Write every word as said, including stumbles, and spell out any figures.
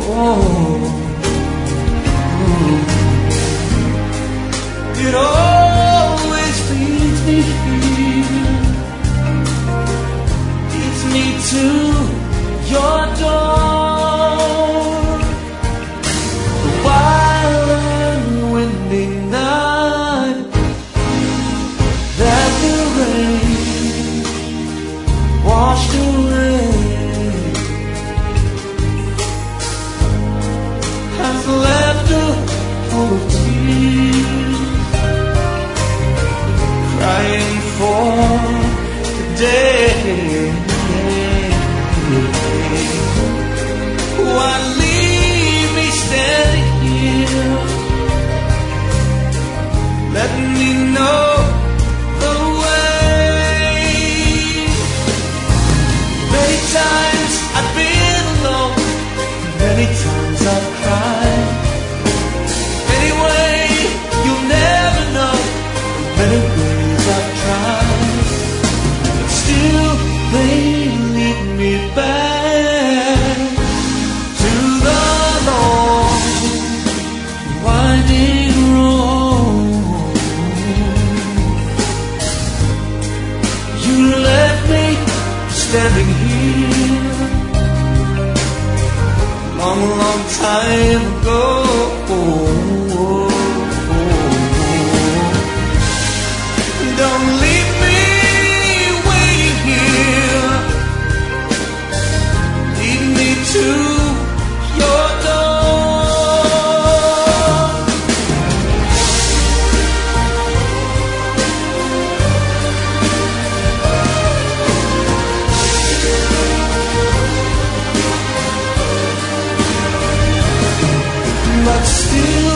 It always leads me here, leads me to your door. The wild and windy night that the rain washed away has left a full of tears, crying for the day. Why leave me standing here, letting me know the way? Many times I've been alone, many times I've cried. Anyway, you'll never know the many ways I've tried, but still they lead me back to the long, winding road. You left me standing here long, long time ago. Don't leave me waiting here, lead me to your door. But still